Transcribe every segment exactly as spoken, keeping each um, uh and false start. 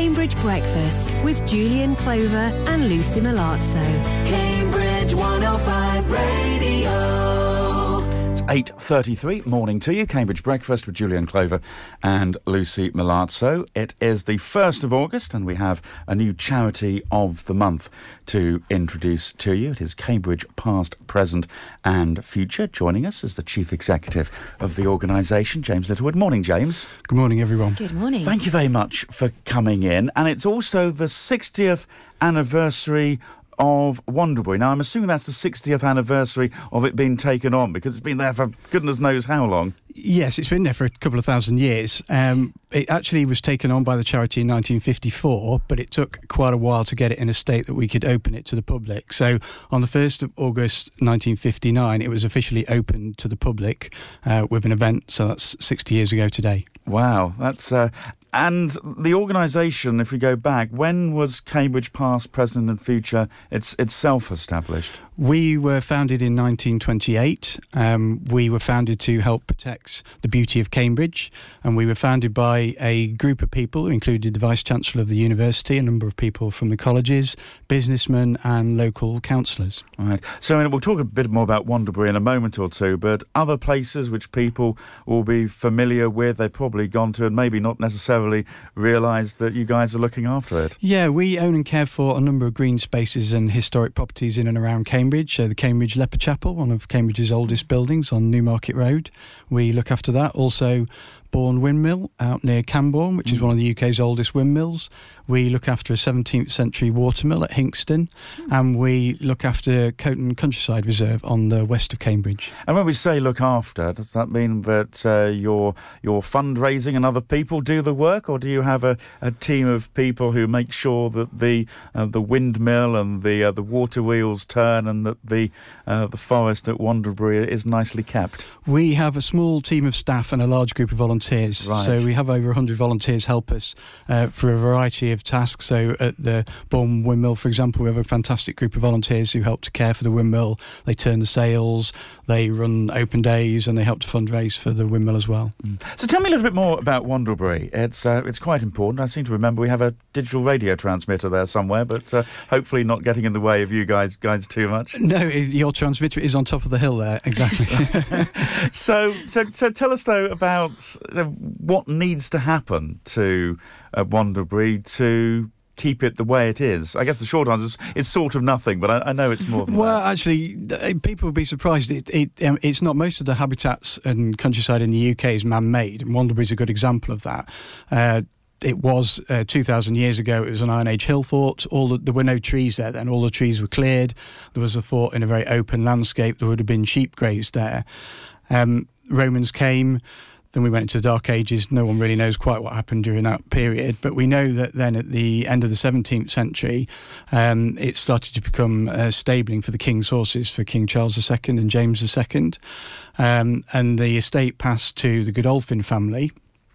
Cambridge Breakfast with Julian Clover and Lucy Milazzo. Cambridge one oh five Radio. It's eight thirty-three, morning to you. Cambridge Breakfast with Julian Clover and Lucy Milazzo. It is the first of August and we have a new charity of the month to introduce to you. It is Cambridge Past, Present and Future. Joining us is the Chief Executive of the organisation, James Littlewood. Morning, James. Good morning, everyone. Good morning. Thank you very much for coming in. And it's also the sixtieth anniversary of Wandlebury. Now, I'm assuming that's the sixtieth anniversary of it being taken on, because it's been there for goodness knows how long. Yes, it's been there for a couple of thousand years. Um, it actually was taken on by the charity in nineteen fifty-four, but it took quite a while to get it in a state that we could open it to the public. So on the first of August nineteen fifty-nine, it was officially opened to the public uh, with an event. So that's sixty years ago today. Wow, that's... Uh, and the organisation, if we go back, when was Cambridge Past, Present and Future it's, itself established? We were founded in nineteen twenty-eight. Um, we were founded to help protect the beauty of Cambridge, and we were founded by a group of people who included the Vice-Chancellor of the University, a number of people from the colleges, businessmen and local councillors. All right. So I mean, we'll talk a bit more about Wandlebury in a moment or two, but other places which people will be familiar with, they've probably gone to and maybe not necessarily realised that you guys are looking after it. Yeah, we own and care for a number of green spaces and historic properties in and around Cambridge. So the Cambridge Leper Chapel, one of Cambridge's oldest buildings on Newmarket Road. We look after that. Also, Bourne Windmill out near Camborne, which mm. is one of the U K's oldest windmills. We look after a seventeenth century watermill at Hinxton, mm. and we look after Coton Countryside Reserve on the west of Cambridge. And when we say look after, does that mean that uh, your your fundraising and other people do the work, or do you have a, a team of people who make sure that the uh, the windmill and the uh, the water wheels turn and that the uh, the forest at Wandlebury is nicely kept? We have a small team of staff and a large group of volunteers. Right. So we have over one hundred volunteers help us uh, for a variety of tasks. So at the Bourne Windmill, for example, we have a fantastic group of volunteers who help to care for the windmill. They turn the sails, they run open days, and they help to fundraise for the windmill as well. Mm. So tell me a little bit more about Wandlebury. It's uh, it's quite important. I seem to remember we have a digital radio transmitter there somewhere, but uh, hopefully not getting in the way of you guys guys too much. No, your transmitter is on top of the hill there, exactly. so, so, so tell us though about uh, what needs to happen to uh, Wandlebury to keep it the way it is. I guess the short answer is it's sort of nothing, but I, I know it's more than well, that. Well, actually, people would be surprised. It, it, um, it's not. Most of the habitats and countryside in the U K is man-made, and Wandlebury is a good example of that. Uh, It was uh, two thousand years ago. It was an Iron Age hill fort. All the, there were no trees there then. All the trees were cleared. There was a fort in a very open landscape. There would have been sheep grazed there. Um, Romans came. Then we went into the Dark Ages. No one really knows quite what happened during that period. But we know that then at the end of the seventeenth century, um, it started to become uh, stabling for the king's horses, for King Charles the Second and James the Second. Um, and the estate passed to the Godolphin family,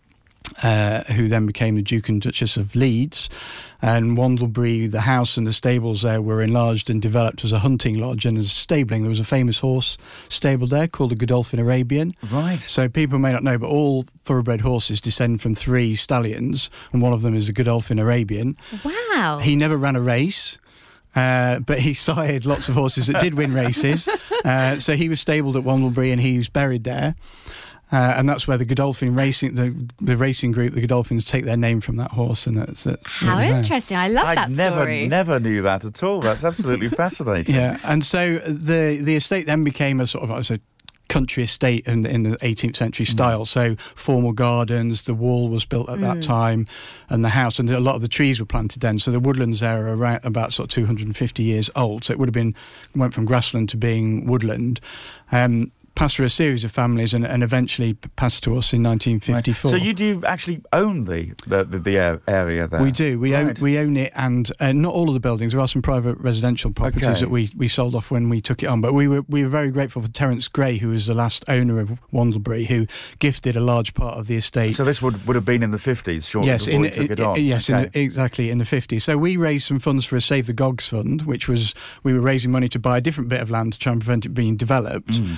Uh, who then became the Duke and Duchess of Leeds. And Wandlebury, the house and the stables there were enlarged and developed as a hunting lodge and as stabling. There was a famous horse stable there called the Godolphin Arabian. Right. So people may not know, but all thoroughbred horses descend from three stallions, and one of them is the Godolphin Arabian. Wow. He never ran a race. Uh, but he sired lots of horses that did win races. Uh, so he was stabled at Wandlebury and he was buried there. Uh, and that's where the Godolphin racing, the the racing group, the Godolphins, take their name from that horse. And that's, that's how interesting! I love I that never, story. never knew that at all. That's absolutely fascinating. Yeah, and so the the estate then became a sort of as a country estate in, in the eighteenth century style. Mm. So formal gardens, the wall was built at mm. that time, and the house, and a lot of the trees were planted then. So the woodlands there are around about sort of two hundred fifty years old. So it would have been went from grassland to being woodland. Um, passed through a series of families and, and eventually passed to us in nineteen fifty-four. Right. So you do actually own the the, the, the area there? We do. We right. own we own it, and uh, not all of the buildings. There are some private residential properties okay. that we, we sold off when we took it on. But we were we were very grateful for Terence Gray, who was the last owner of Wandlebury, who gifted a large part of the estate. So this would, would have been in the fifties, shortly yes, before in, you took it in, on? Yes, okay. in the, exactly, in the fifties. So we raised some funds for a Save the Gogs fund, which was, we were raising money to buy a different bit of land to try and prevent it being developed. Mm. We didn't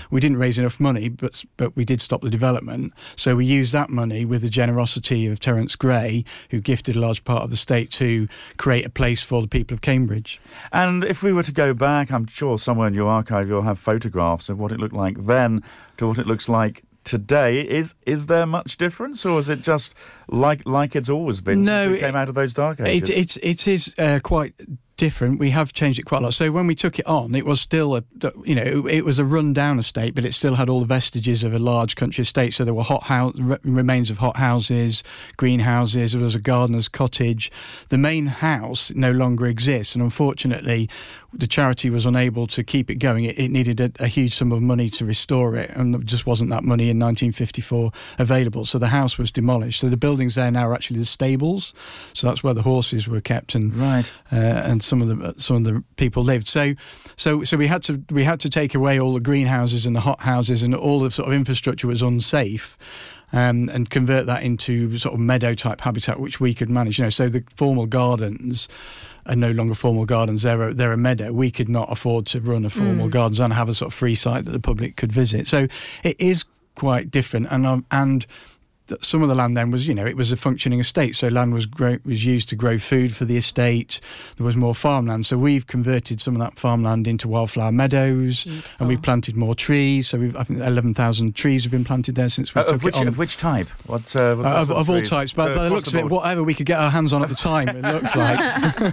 raise enough money, but but we did stop the development. So we used that money with the generosity of Terence Gray, who gifted a large part of the estate to create a place for the people of Cambridge. And if we were to go back, I'm sure somewhere in your archive you'll have photographs of what it looked like then to what it looks like today. Is is there much difference, or is it just like like it's always been no, since we came it, out of those dark ages? It, it, it is uh, quite different. We have changed it quite a lot. So when we took it on, it was still a, you know, it, it was a run-down estate, but it still had all the vestiges of a large country estate. So there were hot house, remains of hot houses, greenhouses. There was a gardener's cottage. The main house no longer exists, and unfortunately, the charity was unable to keep it going. It, it needed a, a huge sum of money to restore it, and there just wasn't that money in nineteen fifty-four available. So the house was demolished. So the buildings there now are actually the stables. So that's where the horses were kept, and right, uh, and some of the some of the people lived. So, so so we had to we had to take away all the greenhouses and the hot houses, and all the sort of infrastructure was unsafe. Um, and convert that into sort of meadow type habitat, which we could manage. You know, so the formal gardens are no longer formal gardens. They're a, they're a meadow. We could not afford to run a formal mm. gardens and have a sort of free site that the public could visit. So it is quite different. And um, and some of the land then was, you know, it was a functioning estate. So land was grow, was used to grow food for the estate. There was more farmland. So we've converted some of that farmland into wildflower meadows. Beautiful. And we've planted more trees. So we've, I think eleven thousand trees have been planted there since we uh, took of which, it on. Of which type? What, uh, what uh, of of all trees? types. But uh, by the looks of it, whatever we could get our hands on at the time, it looks like.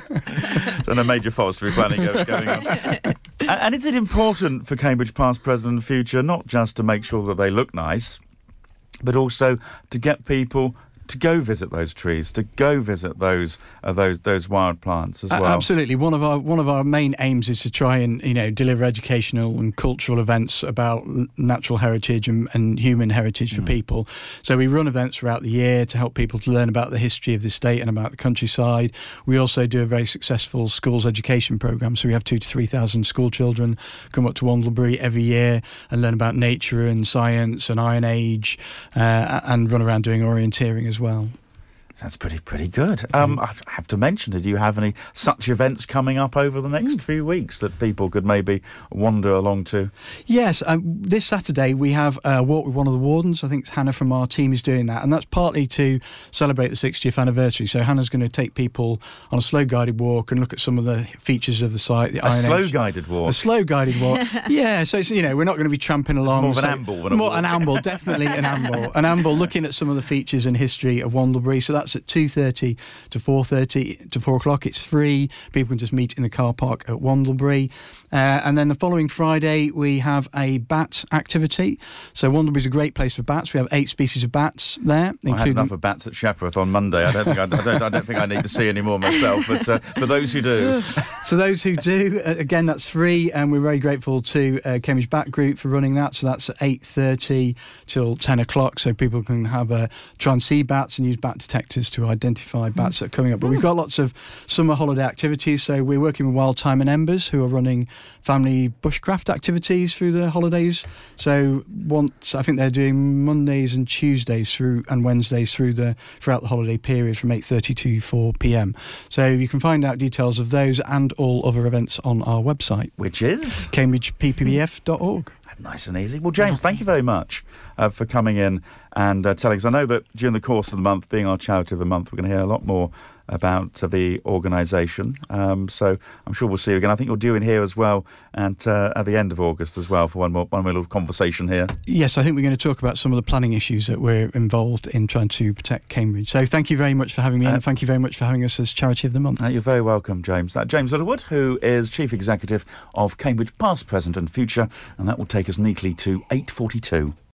So no major forestry planning going on. and, and is it important for Cambridge past, present and future, not just to make sure that they look nice, but also to get people to go visit those trees, to go visit those uh, those those wild plants as well? Uh, absolutely. One of our one of our main aims is to try and, you know, deliver educational and cultural events about natural heritage and, and human heritage for mm. people. So we run events throughout the year to help people to learn about the history of the state and about the countryside. We also do a very successful schools education programme. So we have two to three thousand school children come up to Wandlebury every year and learn about nature and science and Iron Age, uh, and run around doing orienteering as well. Sounds pretty pretty good. Um, I have to mention, did you have any such events coming up over the next mm. few weeks that people could maybe wander along to? Yes, um, this Saturday we have a walk with one of the wardens. I think Hannah from our team is doing that, and that's partly to celebrate the sixtieth anniversary. So Hannah's going to take people on a slow guided walk and look at some of the features of the site. The a Iron slow Age. guided walk? A slow guided walk, yeah. So, it's, you know, we're not going to be tramping along. It's more of so an amble than a More walk. an amble, definitely an amble. An amble looking at some of the features and history of Wandlebury. So that's at two thirty to four thirty to four o'clock. It's free. People can just meet in the car park at Wandlebury. Uh, and then the following Friday, we have a bat activity. So Wandlebury is a great place for bats. We have eight species of bats there. Well, I had enough of bats at Shepworth on Monday. I don't think I, I, don't, I don't think I need to see any more myself. But uh, for those who do, so those who do, uh, again, that's free, and we're very grateful to uh, Cambridge Bat Group for running that. So that's at eight thirty till ten o'clock. So people can have a uh, try and see bats and use bat detectors to identify bats that are coming up. But we've got lots of summer holiday activities. So we're working with Wild Thyme and Embers, who are running family bushcraft activities through the holidays. So once I think they're doing Mondays and Tuesdays through and Wednesdays through the throughout the holiday period from eight thirty to four p.m. So you can find out details of those and all other events on our website, which is cambridge p p b f dot org. Nice and easy. Well, James, thank you very much uh, for coming in and uh, telling us. I know that during the course of the month, being our charity of the month, we're going to hear a lot more about uh, the organisation. Um, so I'm sure we'll see you again. I think you're due in here as well at, uh, at the end of August as well for one more one more little conversation here. Yes, I think we're going to talk about some of the planning issues that we're involved in trying to protect Cambridge. So thank you very much for having me uh, and thank you very much for having us as Charity of the Month. Uh, you're very welcome, James. Uh, James Littlewood, who is Chief Executive of Cambridge Past, Present and Future, and that will take us neatly to eight forty-two.